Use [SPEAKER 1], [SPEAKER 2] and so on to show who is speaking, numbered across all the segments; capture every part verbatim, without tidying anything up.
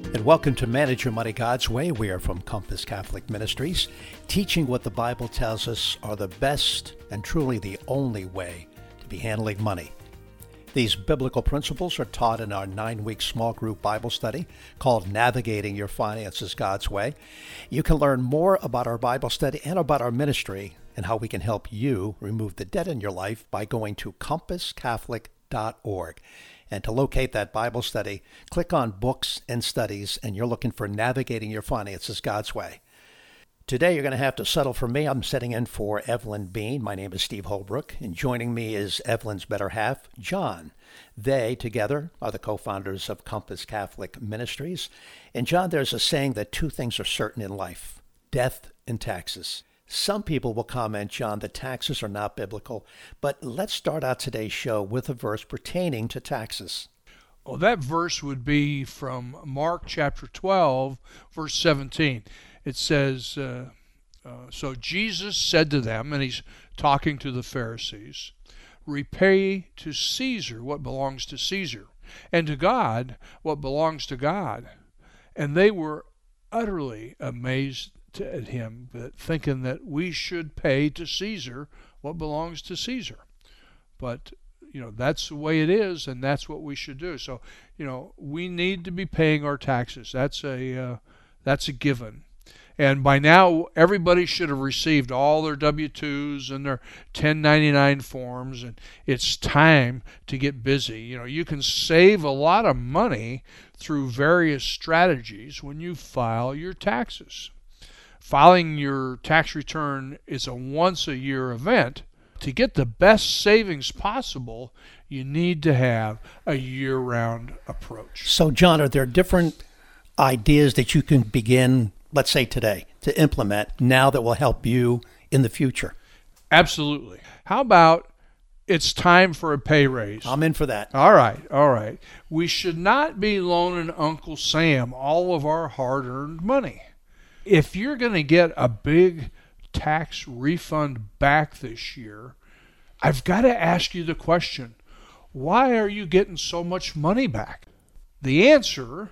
[SPEAKER 1] And welcome to Manage Your Money God's Way. We are from Compass Catholic Ministries, teaching what the Bible tells us are the best and truly the only way to be handling money. These biblical principles are taught in our nine-week small group Bible study called Navigating Your Finances God's Way. You can learn more about our Bible study and about our ministry and how we can help you remove the debt in your life by going to compass catholic dot org. And to locate that Bible study, click on Books and Studies, and you're looking for Navigating Your Finances God's Way. Today, you're going to have to settle for me. I'm sitting in for Evelyn Bean. My name is Steve Holbrook, and joining me is Evelyn's better half, John. They, together, are the co-founders of Compass Catholic Ministries. And John, there's a saying that two things are certain in life, death and taxes. Some people will comment, John, that taxes are not biblical, but let's start out today's show with a verse pertaining to taxes.
[SPEAKER 2] Well, that verse would be from Mark chapter twelve, verse seventeen. It says, uh, uh, so Jesus said to them, and he's talking to the Pharisees, repay to Caesar what belongs to Caesar, and to God what belongs to God. And they were utterly amazed at him, but thinking that we should pay to Caesar what belongs to Caesar. But, you know, that's the way it is, and that's what we should do. So, you know, we need to be paying our taxes. That's a uh, that's a given. And by now, everybody should have received all their W two's and their ten ninety-nine forms, and it's time to get busy. You know, you can save a lot of money through various strategies when you file your taxes. Filing your tax return is a once-a-year event. To get the best savings possible, you need to have a year-round approach.
[SPEAKER 1] So, John, are there different ideas that you can begin, let's say today, to implement now that will help you in the future?
[SPEAKER 2] Absolutely. How about it's time for a pay raise?
[SPEAKER 1] I'm in for that.
[SPEAKER 2] All right, all right. We should not be loaning Uncle Sam all of our hard-earned money. If you're going to get a big tax refund back this year, I've got to ask you the question, why are you getting so much money back? The answer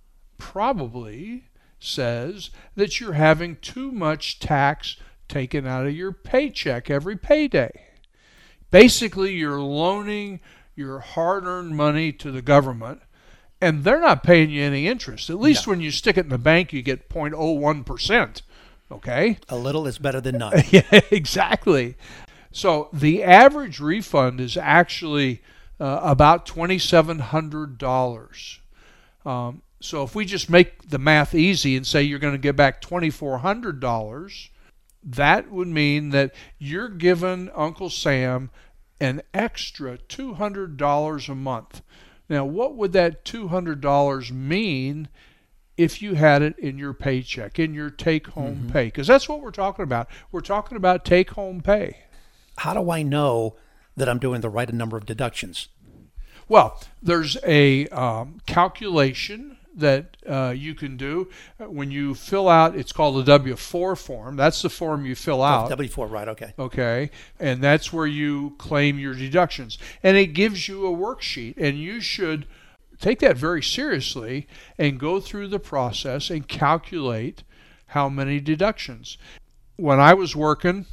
[SPEAKER 2] probably says that you're having too much tax taken out of your paycheck every payday. Basically, you're loaning your hard-earned money to the government, and they're not paying you any interest. At least
[SPEAKER 1] no.
[SPEAKER 2] When you stick it in the bank, you get zero point zero one percent. Okay?
[SPEAKER 1] A little is better than none.
[SPEAKER 2] Yeah, exactly. So the average refund is actually uh, about twenty-seven hundred dollars. Um, so if we just make the math easy and say you're going to get back twenty-four hundred dollars, that would mean that you're giving Uncle Sam an extra two hundred dollars a month. Now, what would that two hundred dollars mean if you had it in your paycheck, in your take-home
[SPEAKER 1] mm-hmm.
[SPEAKER 2] pay? Because that's what we're talking about. We're talking about take-home pay.
[SPEAKER 1] How do I know that I'm doing the right number of deductions?
[SPEAKER 2] Well, there's a um, calculation that uh, you can do when you fill out, it's called the W four form. That's the form you fill out.
[SPEAKER 1] Oh, W four, right, okay.
[SPEAKER 2] Okay, and that's where you claim your deductions. And it gives you a worksheet, and you should take that very seriously and go through the process and calculate how many deductions. When I was working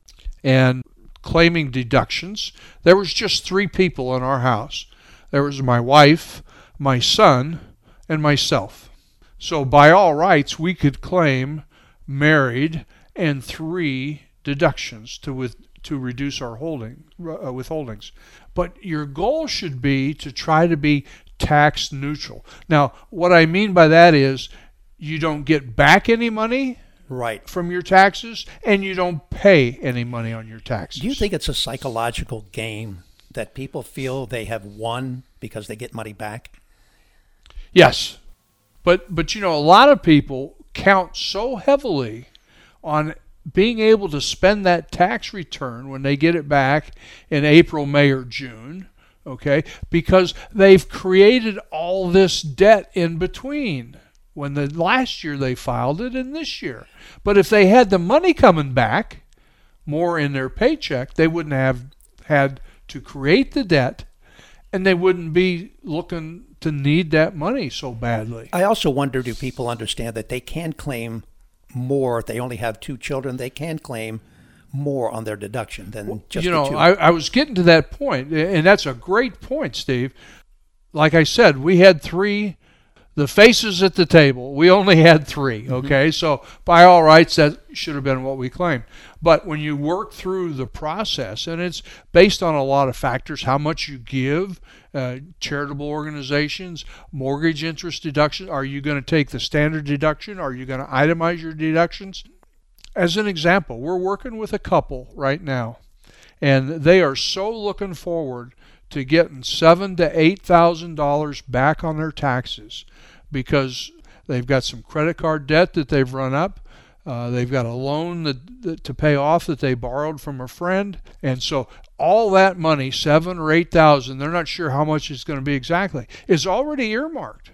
[SPEAKER 2] and claiming deductions, there was just three people in our house. There was my wife, my son, and myself. So by all rights, we could claim married and three deductions to with to reduce our holding uh, withholdings. But your goal should be to try to be tax neutral. Now, what I mean by that is you don't get back any money
[SPEAKER 1] right
[SPEAKER 2] from your taxes, and you don't pay any money on your taxes.
[SPEAKER 1] Do you think it's a psychological game that people feel they have won because they get money back?
[SPEAKER 2] Yes, but but you know, a lot of people count so heavily on being able to spend that tax return when they get it back in April, May, or June, okay, because they've created all this debt in between when the last year they filed it and this year. But if they had the money coming back, more in their paycheck, they wouldn't have had to create the debt, and they wouldn't be looking to need that money so badly.
[SPEAKER 1] I also wonder, do people understand that they can claim more if they only have two children? They can claim more on their deduction than just
[SPEAKER 2] you
[SPEAKER 1] the
[SPEAKER 2] know,
[SPEAKER 1] two.
[SPEAKER 2] I, I was getting to that point, and that's a great point, Steve. Like I said, we had three, the faces at the table. We only had three, okay? Mm-hmm. So by all rights, that should have been what we claimed. But when you work through the process, and it's based on a lot of factors, how much you give, uh, charitable organizations, mortgage interest deduction, are you going to take the standard deduction? Are you going to itemize your deductions? As an example, we're working with a couple right now, and they are so looking forward to getting seven to eight thousand dollars back on their taxes because they've got some credit card debt that they've run up. Uh, they've got a loan that, that to pay off that they borrowed from a friend, and so all that money, seven or eight thousand, they're not sure how much it's going to be exactly, is already earmarked.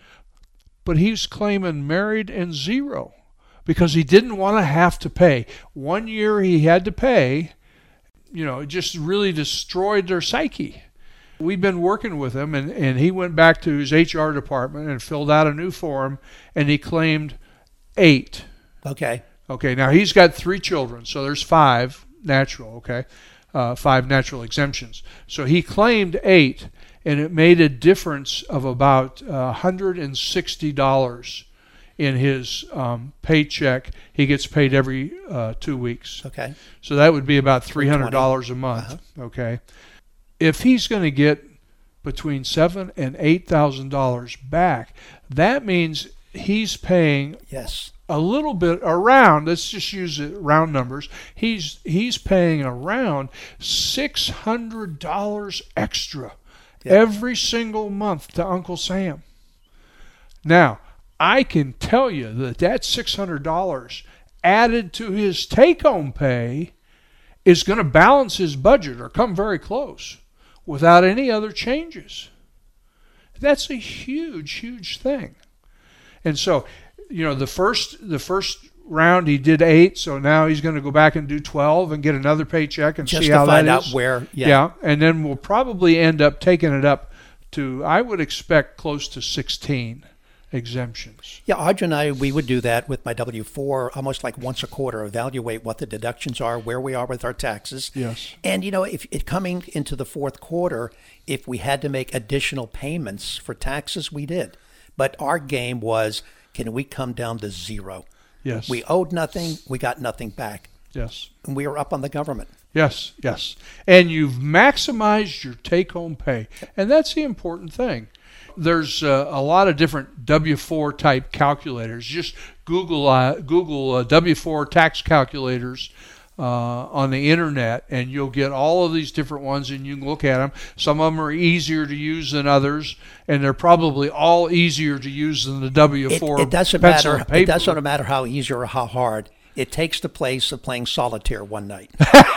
[SPEAKER 2] But he's claiming married and zero because he didn't want to have to pay. One year he had to pay. You know, it just really destroyed their psyche. We've been working with him, and, and he went back to his H R department and filled out a new form, and he claimed eight.
[SPEAKER 1] Okay.
[SPEAKER 2] Okay, now he's got three children, so there's five natural, okay, uh, five natural exemptions. So he claimed eight, and it made a difference of about uh, one hundred sixty dollars in his um, paycheck. He gets paid every uh, two weeks.
[SPEAKER 1] Okay.
[SPEAKER 2] So that would be about three hundred dollars a month. Uh-huh. Okay. If he's going to get between seven and eight thousand dollars back, that means he's paying
[SPEAKER 1] yes
[SPEAKER 2] a little bit around. Let's just use it round numbers. He's he's paying around six hundred dollars extra yep. every single month to Uncle Sam. Now, I can tell you that that six hundred dollars added to his take-home pay is going to balance his budget or come very close without any other changes. That's a huge, huge thing. And so, you know, the first the first round he did eight, so now he's going to go back and do twelve and get another paycheck and
[SPEAKER 1] Just
[SPEAKER 2] see how that is.
[SPEAKER 1] Just to find out where, yeah.
[SPEAKER 2] Yeah, and then we'll probably end up taking it up to, I would expect, close to sixteen exemptions.
[SPEAKER 1] Yeah, Audra and I, we would do that with my W four almost like once a quarter, evaluate what the deductions are, where we are with our taxes.
[SPEAKER 2] Yes.
[SPEAKER 1] And, you know, if it coming into the fourth quarter, if we had to make additional payments for taxes, we did. But our game was, can we come down to zero?
[SPEAKER 2] Yes.
[SPEAKER 1] We owed nothing, we got nothing back.
[SPEAKER 2] Yes.
[SPEAKER 1] And we were up on the government.
[SPEAKER 2] Yes, yes. And you've maximized your take-home pay. And that's the important thing. There's uh, a lot of different W four type calculators. Just Google uh, Google uh, W four tax calculators uh, on the internet, and you'll get all of these different ones, and you can look at them. Some of them are easier to use than others, and they're probably all easier to use than the W four.
[SPEAKER 1] It, it doesn't matter. It doesn't matter how easy or how hard. It takes the place of playing solitaire one night.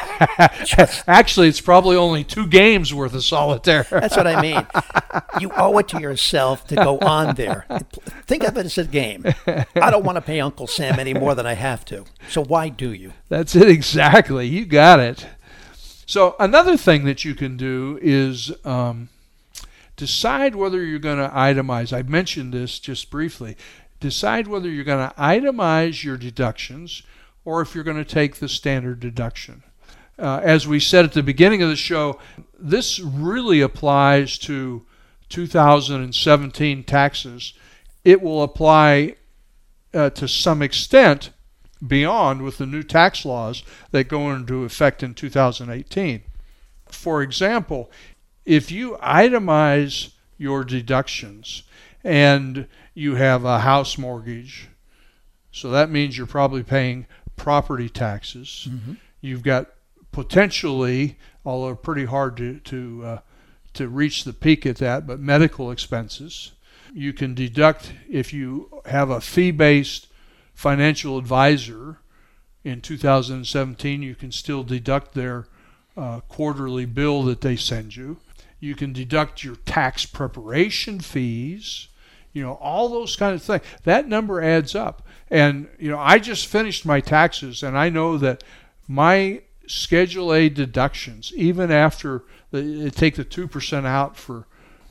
[SPEAKER 2] Actually, it's probably only two games worth of solitaire.
[SPEAKER 1] That's what I mean. You owe it to yourself to go on there. Think of it as a game. I don't want to pay Uncle Sam any more than I have to. So why do you?
[SPEAKER 2] That's it exactly. You got it. So another thing that you can do is um, decide whether you're going to itemize. I mentioned this just briefly. Decide whether you're going to itemize your deductions or if you're going to take the standard deduction. Uh, as we said at the beginning of the show, this really applies to two thousand seventeen taxes. It will apply uh, to some extent beyond with the new tax laws that go into effect in two thousand eighteen. For example, if you itemize your deductions and you have a house mortgage, so that means you're probably paying property taxes. Mm-hmm. You've got potentially, although pretty hard to to uh, to reach the peak at that, but medical expenses. You can deduct if you have a fee-based financial advisor in two thousand seventeen, you can still deduct their uh, quarterly bill that they send you. You can deduct your tax preparation fees. You know, all those kind of things. That number adds up. And, you know, I just finished my taxes, and I know that my Schedule A deductions, even after the, take the two percent out for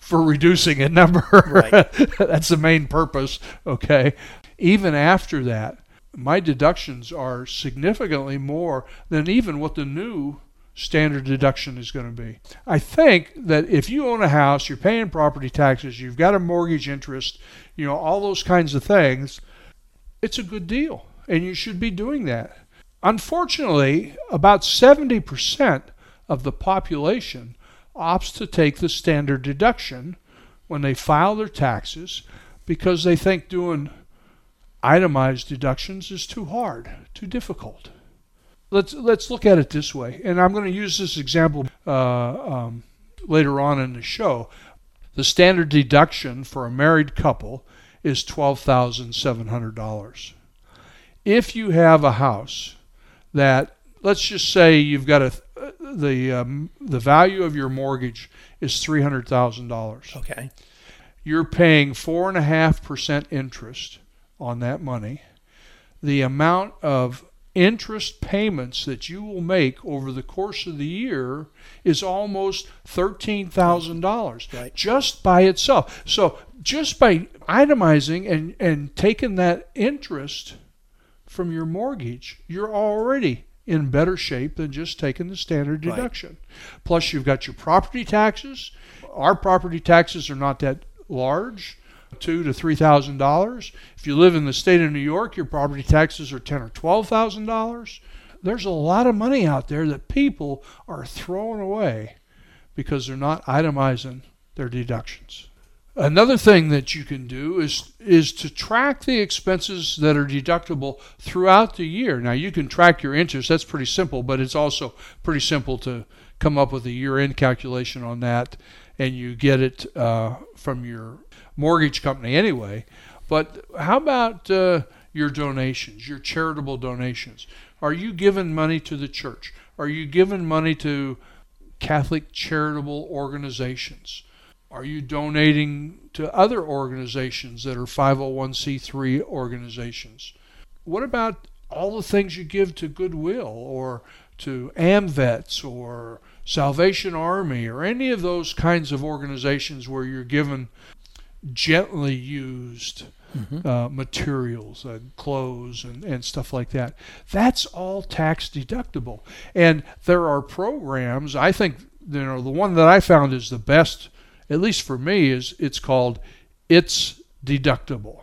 [SPEAKER 2] for reducing a number.
[SPEAKER 1] Right.
[SPEAKER 2] That's the main purpose, okay? Even after that, my deductions are significantly more than even what the new standard deduction is going to be. I think that if you own a house, you're paying property taxes, you've got a mortgage interest, you know, all those kinds of things, it's a good deal, and you should be doing that. Unfortunately, about seventy percent of the population opts to take the standard deduction when they file their taxes because they think doing itemized deductions is too hard, too difficult. Let's let's look at it this way, and I'm going to use this example uh, um, later on in the show. The standard deduction for a married couple is twelve thousand seven hundred dollars. If you have a house that, let's just say you've got a the um, the value of your mortgage is three hundred thousand dollars.
[SPEAKER 1] Okay.
[SPEAKER 2] You're paying four and a half percent interest on that money. The amount of interest payments that you will make over the course of the year is almost thirteen thousand dollars,
[SPEAKER 1] right,
[SPEAKER 2] just by itself. So just by itemizing and, and taking that interest from your mortgage, you're already in better shape than just taking the standard deduction. Right. Plus you've got your property taxes. Our property taxes are not that large, two to three thousand dollars. If you live in the state of New York, your property taxes are ten or twelve thousand dollars. There's a lot of money out there that people are throwing away because they're not itemizing their deductions. Another thing that you can do is is to track the expenses that are deductible throughout the year. Now you can track your interest. That's pretty simple, but it's also pretty simple to come up with a year-end calculation on that, and you get it uh, from your mortgage company anyway. But how about uh, your donations, your charitable donations? Are you giving money to the church? Are you giving money to Catholic charitable organizations? Are you donating to other organizations that are five oh one c three organizations? What about all the things you give to Goodwill or to AMVETS or Salvation Army or any of those kinds of organizations where you're given gently used mm-hmm. uh, materials and clothes and, and stuff like that? That's all tax deductible. And there are programs, I think, you know, the one that I found is the best, at least for me, is it's called It's Deductible.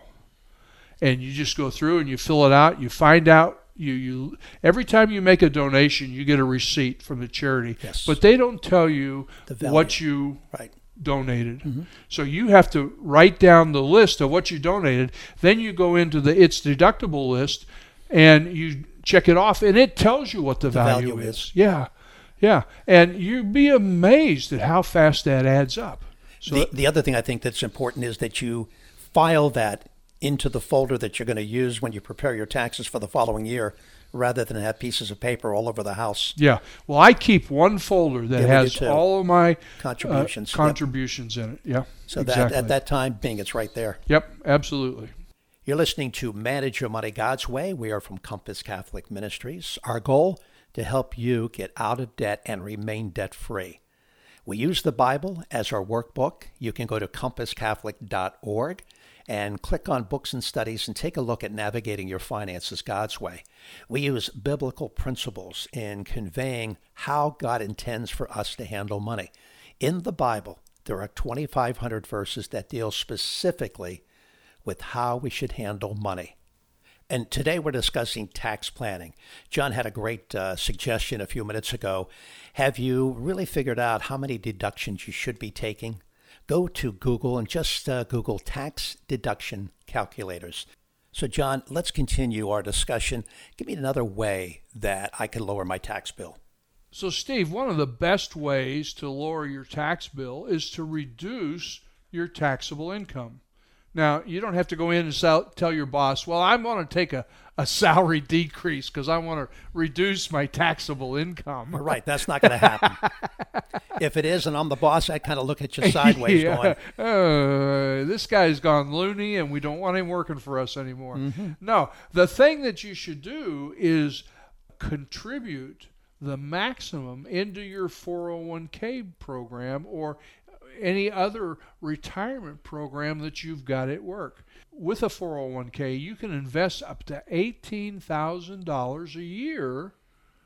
[SPEAKER 2] And you just go through and you fill it out, you find out, you, you every time you make a donation, you get a receipt from the charity.
[SPEAKER 1] Yes.
[SPEAKER 2] But they don't tell you what you
[SPEAKER 1] right.
[SPEAKER 2] donated.
[SPEAKER 1] Mm-hmm.
[SPEAKER 2] So you have to write down the list of what you donated. Then you go into the It's Deductible list and you check it off, and it tells you what the, the value, value is. is. Yeah, yeah. And you'd be amazed at how fast that adds up. So
[SPEAKER 1] the, the other thing I think that's important is that you file that into the folder that you're going to use when you prepare your taxes for the following year, rather than have pieces of paper all over the house.
[SPEAKER 2] Yeah. Well, I keep one folder that
[SPEAKER 1] yeah,
[SPEAKER 2] has all of my
[SPEAKER 1] contributions,
[SPEAKER 2] uh, contributions yep. in it. Yeah.
[SPEAKER 1] So
[SPEAKER 2] exactly.
[SPEAKER 1] that at that time, bing, it's right there.
[SPEAKER 2] Yep, absolutely.
[SPEAKER 1] You're listening to Manage Your Money God's Way. We are from Compass Catholic Ministries. Our goal, to help you get out of debt and remain debt-free. We use the Bible as our workbook. You can go to compass catholic dot org and click on Books and Studies and take a look at navigating your finances God's way. We use biblical principles in conveying how God intends for us to handle money. In the Bible, there are twenty-five hundred verses that deal specifically with how we should handle money. And today we're discussing tax planning. John had a great uh, suggestion a few minutes ago. Have you really figured out how many deductions you should be taking? Go to Google and just uh, Google tax deduction calculators. So John, let's continue our discussion. Give me another way that I can lower my tax bill.
[SPEAKER 2] So Steve, one of the best ways to lower your tax bill is to reduce your taxable income. Now, you don't have to go in and sell, tell your boss, well, I want to take a, a salary decrease because I want to reduce my taxable income.
[SPEAKER 1] Right, that's not going to happen. If it is and I'm the boss, I kind of look at you sideways
[SPEAKER 2] yeah.
[SPEAKER 1] going,
[SPEAKER 2] uh, this guy's gone loony and we don't want him working for us anymore.
[SPEAKER 1] Mm-hmm.
[SPEAKER 2] No, the thing that you should do is contribute the maximum into your four oh one k program, or any other retirement program that you've got at work. With a four oh one k, you can invest up to eighteen thousand dollars a year,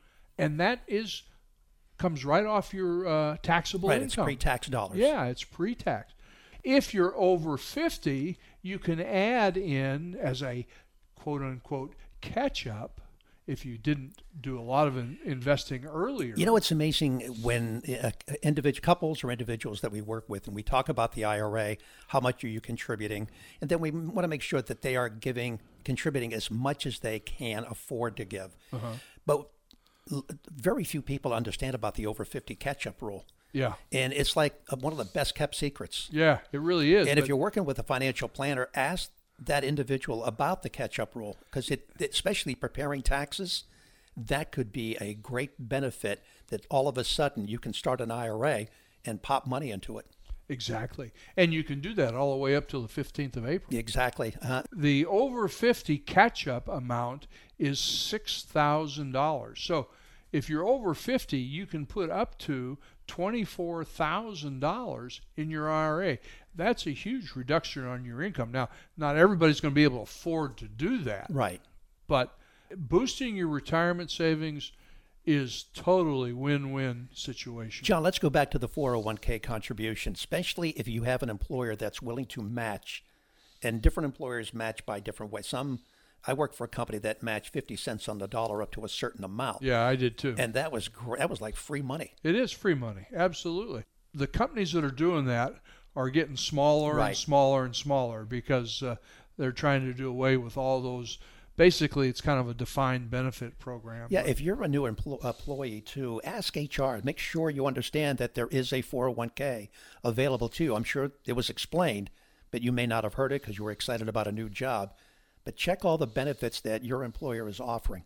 [SPEAKER 2] and that is comes right off your uh, taxable
[SPEAKER 1] right,
[SPEAKER 2] income.
[SPEAKER 1] It's pre-tax dollars.
[SPEAKER 2] Yeah, it's pre-tax. If you're over fifty, you can add in as a quote-unquote catch-up if you didn't do a lot of in investing earlier.
[SPEAKER 1] You know, it's amazing when uh, individual couples or individuals that we work with, and we talk about the I R A, how much are you contributing, and then we want to make sure that they are giving, contributing as much as they can afford to give.
[SPEAKER 2] Uh-huh.
[SPEAKER 1] But l- very few people understand about the over fifty catch-up rule.
[SPEAKER 2] Yeah.
[SPEAKER 1] And it's like one of the best kept secrets.
[SPEAKER 2] Yeah, it really is.
[SPEAKER 1] And if you're working with a financial planner, ask that individual about the catch-up rule, because it, especially preparing taxes, that could be a great benefit that all of a sudden you can start an I R A and pop money into it.
[SPEAKER 2] Exactly. And you can do that all the way up till the fifteenth of April.
[SPEAKER 1] Exactly. Uh,
[SPEAKER 2] The over fifty catch-up amount is six thousand dollars. So if you're over fifty, you can put up to twenty-four thousand dollars in your I R A. That's a huge reduction on your income. Now, not everybody's going to be able to afford to do that.
[SPEAKER 1] right.
[SPEAKER 2] But boosting your retirement savings is totally win-win situation.
[SPEAKER 1] John, let's go back to the four oh one k contribution, especially if you have an employer that's willing to match, and different employers match by different ways. Some, I worked for a company that matched fifty cents on the dollar up to a certain amount.
[SPEAKER 2] Yeah, I did too.
[SPEAKER 1] And that was great. That was like free money.
[SPEAKER 2] It is free money, absolutely. The companies that are doing that are getting smaller
[SPEAKER 1] Right.
[SPEAKER 2] and smaller and smaller because uh, they're trying to do away with all those. Basically, it's kind of a defined benefit program.
[SPEAKER 1] Yeah,
[SPEAKER 2] but-
[SPEAKER 1] if you're a new empl- employee too, ask H R. Make sure you understand that there is a four oh one k available to you. I'm sure it was explained, but you may not have heard it because you were excited about a new job. But check all the benefits that your employer is offering.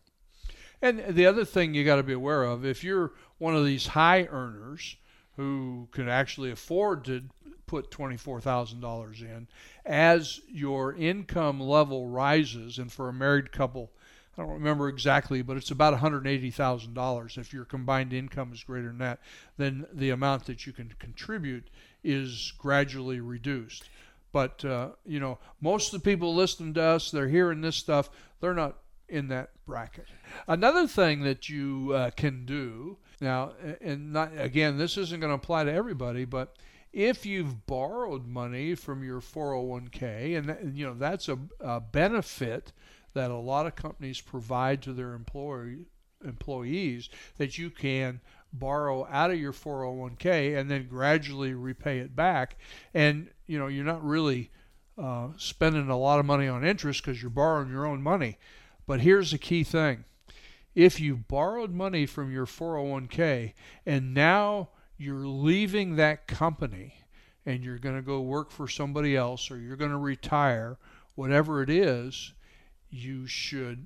[SPEAKER 2] And the other thing you got to be aware of, if you're one of these high earners who can actually afford to put twenty-four thousand dollars in, as your income level rises, and for a married couple, I don't remember exactly, but it's about one hundred eighty thousand dollars. If your combined income is greater than that, then the amount that you can contribute is gradually reduced. But, uh, you know, most of the people listening to us, they're hearing this stuff, they're not in that bracket. Another thing that you uh, can do now, and not, again, this isn't going to apply to everybody, but if you've borrowed money from your four oh one k, and, and you know that's a, a benefit that a lot of companies provide to their employee, employees, that you can borrow out of your four oh one k and then gradually repay it back, and you know you're not really uh, spending a lot of money on interest because you're borrowing your own money. But here's the key thing: if you borrowed money from your four oh one k and now you're leaving that company and you're going to go work for somebody else, or you're going to retire, whatever it is, you should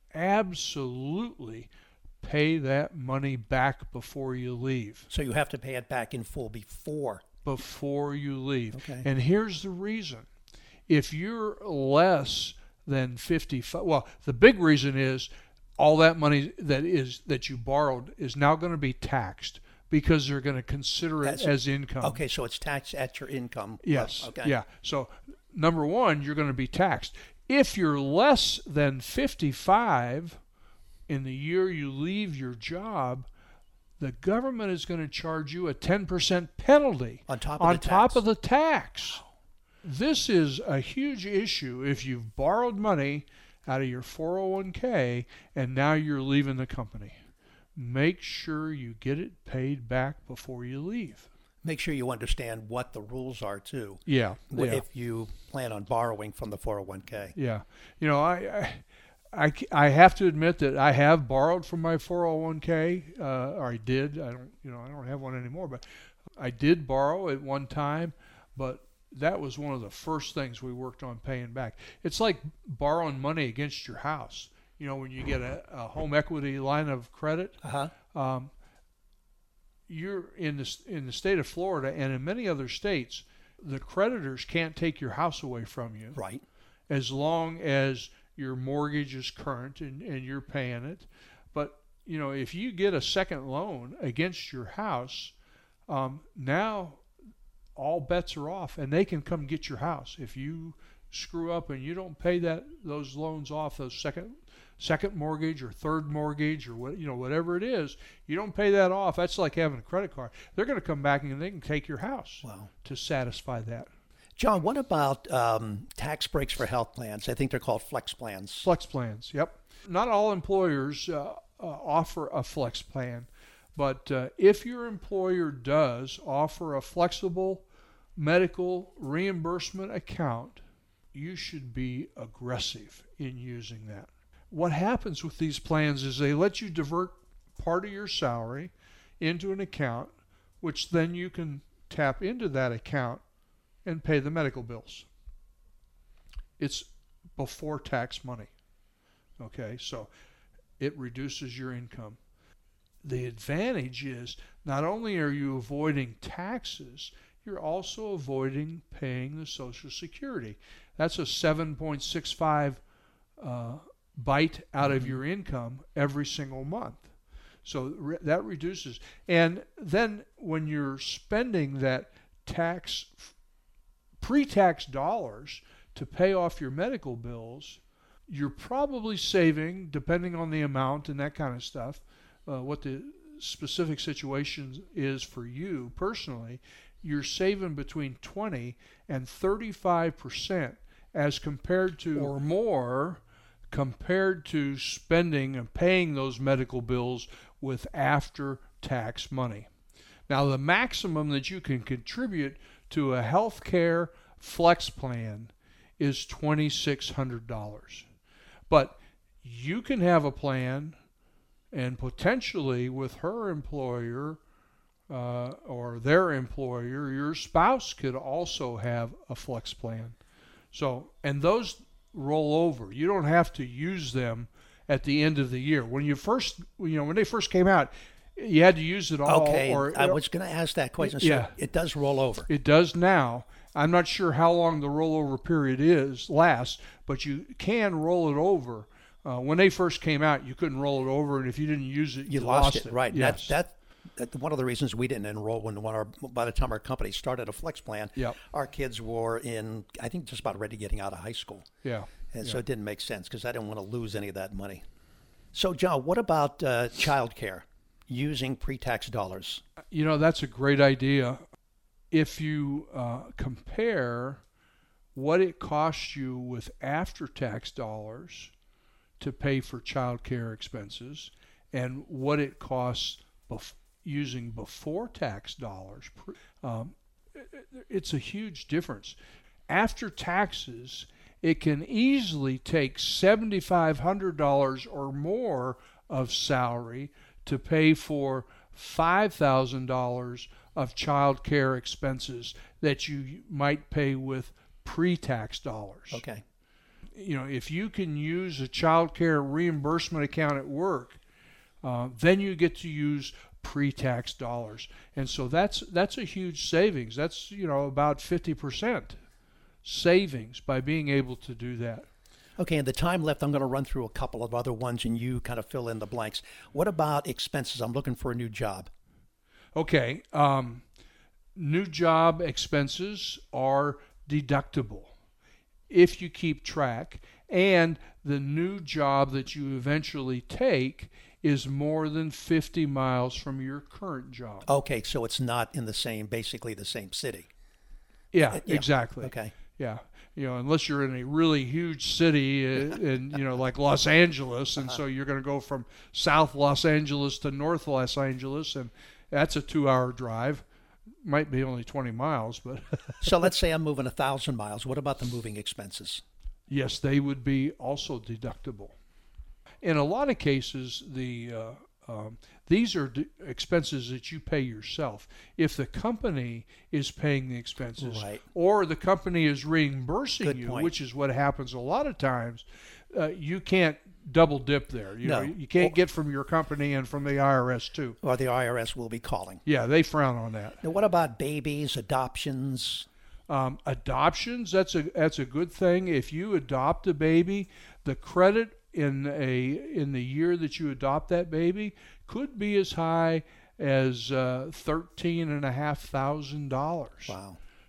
[SPEAKER 2] absolutely pay that money back before you leave.
[SPEAKER 1] So you have to pay it back in full before.
[SPEAKER 2] Before you leave.
[SPEAKER 1] Okay.
[SPEAKER 2] And here's the reason. If you're less than fifty-five, well, the big reason is all that money that is that you borrowed is now going to be taxed, because they're going to consider it
[SPEAKER 1] That's-
[SPEAKER 2] as income.
[SPEAKER 1] Okay, so it's taxed at your income.
[SPEAKER 2] Yes.
[SPEAKER 1] Okay.
[SPEAKER 2] Yeah. So number one, you're going to be taxed. If you're less than fifty-five in the year you leave your job, the government is going to charge you a ten percent penalty
[SPEAKER 1] On top of
[SPEAKER 2] on
[SPEAKER 1] the
[SPEAKER 2] top
[SPEAKER 1] tax.
[SPEAKER 2] of the tax. This is a huge issue if you've borrowed money out of your four oh one k and now you're leaving the company. Make sure you get it paid back before you leave.
[SPEAKER 1] Make sure you understand what the rules are too.
[SPEAKER 2] Yeah.
[SPEAKER 1] Wh-
[SPEAKER 2] yeah.
[SPEAKER 1] If you plan on borrowing from the four oh one k.
[SPEAKER 2] Yeah. You know, I, I, I, I have to admit that I have borrowed from my four oh one k, uh, or I did. I don't, you know, I don't have one anymore, but I did borrow at one time, but that was one of the first things we worked on paying back. It's like borrowing money against your house. You know, when you get a, a home equity line of credit,
[SPEAKER 1] Uh-huh.
[SPEAKER 2] um, you're in the in the state of Florida and in many other states, the creditors can't take your house away from you
[SPEAKER 1] Right.
[SPEAKER 2] as long as your mortgage is current and, and you're paying it. But you know, if you get a second loan against your house, um, now all bets are off, and they can come get your house if you screw up and you don't pay that those loans off, those second second mortgage or third mortgage or what, you know, whatever it is. You don't pay that off. That's like having a credit card. They're going to come back and they can take your house.
[SPEAKER 1] Wow.
[SPEAKER 2] To satisfy that.
[SPEAKER 1] John, what about um, tax breaks for health plans? I think they're called flex plans.
[SPEAKER 2] Flex plans. Yep. Not all employers uh, uh, offer a flex plan, but uh, if your employer does offer a flexible medical reimbursement account, you should be aggressive in using that. What happens with these plans is they let you divert part of your salary into an account, which then you can tap into that account and pay the medical bills. It's before tax money. Okay, so it reduces your income. The advantage is not only are you avoiding taxes, you're also avoiding paying the Social Security. That's a seven point six five uh, bite out of your income every single month. So re- that reduces. And then when you're spending that tax, pre-tax dollars to pay off your medical bills, you're probably saving, depending on the amount and that kind of stuff, uh, what the specific situation is for you personally, you're saving between twenty and thirty-five percent as compared to, or more, compared to spending and paying those medical bills with after-tax money. Now, the maximum that you can contribute to a health care flex plan is two thousand six hundred dollars. But you can have a plan, and potentially with her employer uh, or their employer, your spouse could also have a flex plan. So, and those roll over. You don't have to use them at the end of the year. When you first, you know, when they first came out, you had to use it all.
[SPEAKER 1] Okay,
[SPEAKER 2] or,
[SPEAKER 1] I was going to ask that question. So
[SPEAKER 2] yeah,
[SPEAKER 1] it does roll over.
[SPEAKER 2] It does now. I'm not sure how long the rollover period is lasts, but you can roll it over. Uh, when they first came out, you couldn't roll it over, and if you didn't use it, you,
[SPEAKER 1] you lost,
[SPEAKER 2] lost
[SPEAKER 1] it.
[SPEAKER 2] it.
[SPEAKER 1] Right.
[SPEAKER 2] Yes.
[SPEAKER 1] That, that, that one of the reasons we didn't enroll when one our by the time our company started a flex plan,
[SPEAKER 2] yep.
[SPEAKER 1] our kids were in, I think, just about ready getting out of high school.
[SPEAKER 2] Yeah.
[SPEAKER 1] And
[SPEAKER 2] yeah.
[SPEAKER 1] so it didn't make sense because I didn't want to lose any of that money. So, John, what about uh, child care using pre-tax dollars?
[SPEAKER 2] You know, that's a great idea. If you uh, compare what it costs you with after-tax dollars to pay for child care expenses and what it costs bef- using before-tax dollars, um, it's a huge difference. After taxes, it can easily take seven thousand five hundred dollars or more of salary to pay for five thousand dollars of child care expenses that you might pay with pre-tax dollars.
[SPEAKER 1] Okay.
[SPEAKER 2] You know, if you can use a child care reimbursement account at work, uh, then you get to use pre-tax dollars. And so that's that's a huge savings. That's, you know, about fifty percent savings by being able to do that.
[SPEAKER 1] Okay, in the time left, I'm going to run through a couple of other ones and you kind of fill in the blanks. What about expenses? I'm looking for a new job.
[SPEAKER 2] Okay. Um, new job expenses are deductible if you keep track, and the new job that you eventually take is more than fifty miles from your current job.
[SPEAKER 1] Okay, so it's not in the same, basically the same city.
[SPEAKER 2] Yeah,
[SPEAKER 1] yeah.
[SPEAKER 2] exactly.
[SPEAKER 1] Okay.
[SPEAKER 2] Yeah. You know, unless you're in a really huge city uh, in, you know, like Los Angeles, and uh-huh. so you're going to go from South Los Angeles to North Los Angeles, and that's a two-hour drive. Might be only twenty miles, but
[SPEAKER 1] so let's say I'm moving a thousand miles. What about the moving expenses?
[SPEAKER 2] Yes, they would be also deductible. In a lot of cases, the uh, um, these are d- expenses that you pay yourself. If the company is paying the expenses,
[SPEAKER 1] right.
[SPEAKER 2] or the company is reimbursing
[SPEAKER 1] Good
[SPEAKER 2] you,
[SPEAKER 1] point.
[SPEAKER 2] which is what happens a lot of times, uh, you can't double dip there. You
[SPEAKER 1] no.
[SPEAKER 2] know, you can't
[SPEAKER 1] or,
[SPEAKER 2] get from your company and from the I R S too.
[SPEAKER 1] Or the I R S will be calling.
[SPEAKER 2] Yeah, they frown on that.
[SPEAKER 1] Now, what about babies, adoptions?
[SPEAKER 2] Um, adoptions, that's a that's a good thing. If you adopt a baby, the credit in a in the year that you adopt that baby could be as high as uh, thirteen and a half thousand dollars.
[SPEAKER 1] Wow!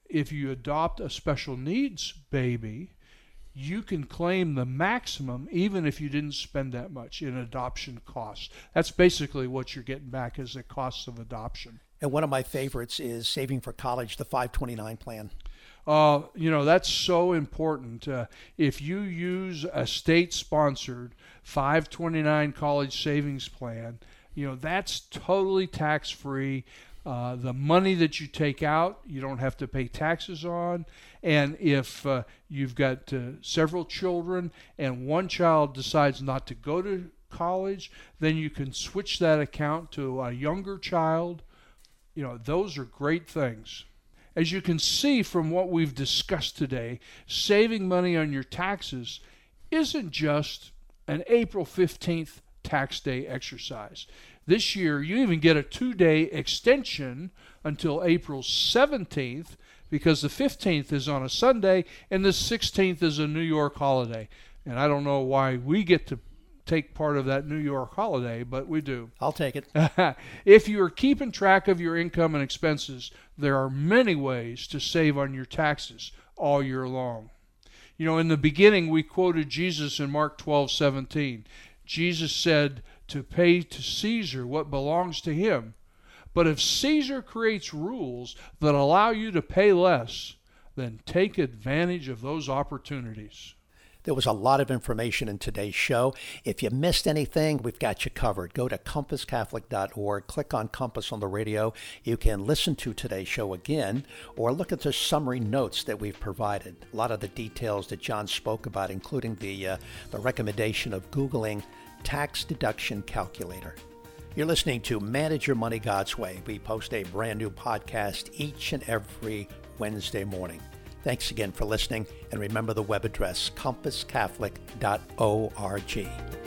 [SPEAKER 2] if you adopt a special needs baby, you can claim the maximum even if you didn't spend that much in adoption costs. That's basically what you're getting back as the costs of adoption.
[SPEAKER 1] And one of my favorites is Saving for College, the five twenty-nine plan.
[SPEAKER 2] Uh, you know, that's so important. Uh, if you use a state-sponsored five twenty-nine college savings plan, you know, that's totally tax-free. Uh, the money that you take out, you don't have to pay taxes on. And if uh, you've got uh, several children and one child decides not to go to college, then you can switch that account to a younger child. You know, those are great things. As you can see from what we've discussed today, saving money on your taxes isn't just an April fifteenth tax day exercise. This year, you even get a two-day extension until April seventeenth because the fifteenth is on a Sunday and the sixteenth is a New York holiday. And I don't know why we get to take part of that New York holiday, but we do.
[SPEAKER 1] I'll take it.
[SPEAKER 2] If you are keeping track of your income and expenses, there are many ways to save on your taxes all year long. You know, in the beginning, we quoted Jesus in Mark twelve seventeen. Jesus said to pay to Caesar what belongs to him. But if Caesar creates rules that allow you to pay less, then take advantage of those opportunities.
[SPEAKER 1] There was a lot of information in today's show. If you missed anything, we've got you covered. Go to compass catholic dot org, click on Compass on the radio. You can listen to today's show again or look at the summary notes that we've provided. A lot of the details that John spoke about, including the, uh, the recommendation of Googling tax deduction calculator. You're listening to Manage Your Money God's Way. We post a brand new podcast each and every Wednesday morning. Thanks again for listening, and remember the web address, compass catholic dot org.